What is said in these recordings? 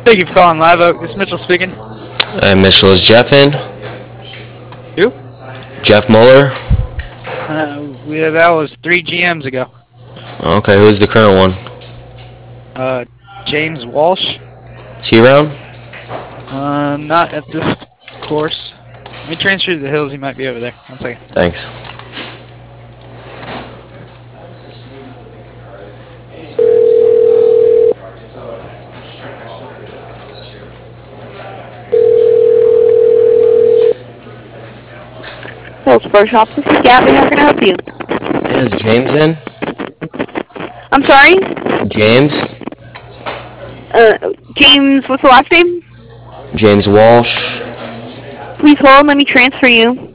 Thank you for calling Live Oak. This is Mitchell speaking. Mitchell, is Jeff in? Who? Jeff Muller? That was 3 GMs ago. Okay, who's the current one? James Walsh. Is he around? Not at this course. Let me transfer you to the hills. He might be over there. One second. Thanks. Hillsborough Shop. This is Gabby. How can I help you? Is James in? I'm sorry? James? James, what's the last name? James Walsh. Please hold. Let me transfer you.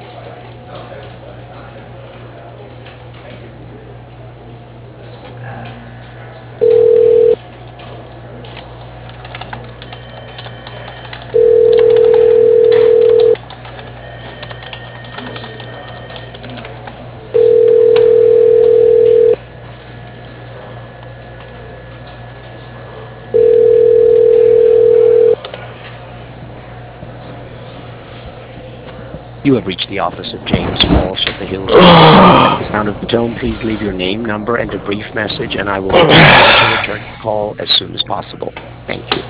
You have reached the office of James Walsh at the Hills. At the sound of the tone, please leave your name, number, and a brief message, and I will try to return the call as soon as possible. Thank you.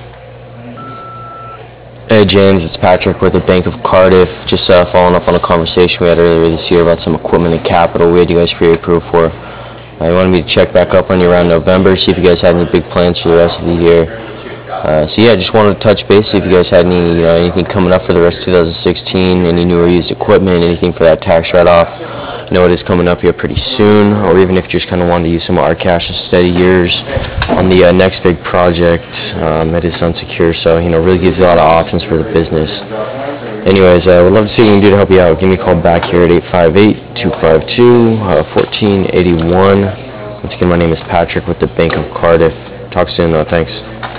Hey James, it's Patrick with the Bank of Cardiff. Just following up on a conversation we had earlier this year about some equipment and capital we had you guys pre-approved for. You wanted me to check back up on you around November, see if you guys had any big plans for the rest of the year. So yeah, just wanted to touch base, see if you guys had any, anything coming up for the rest of 2016, any new or used equipment, anything for that tax write-off. I know it is coming up here pretty soon, or even if you just kind of wanted to use some of our cash in steady years on the next big project that is unsecured. So, really gives you a lot of options for the business. Anyways, we'd love to see what we can do to help you out. Give me a call back here at 858-252-1481. Once again, my name is Patrick with the Bank of Cardiff. Talk soon, though. Thanks.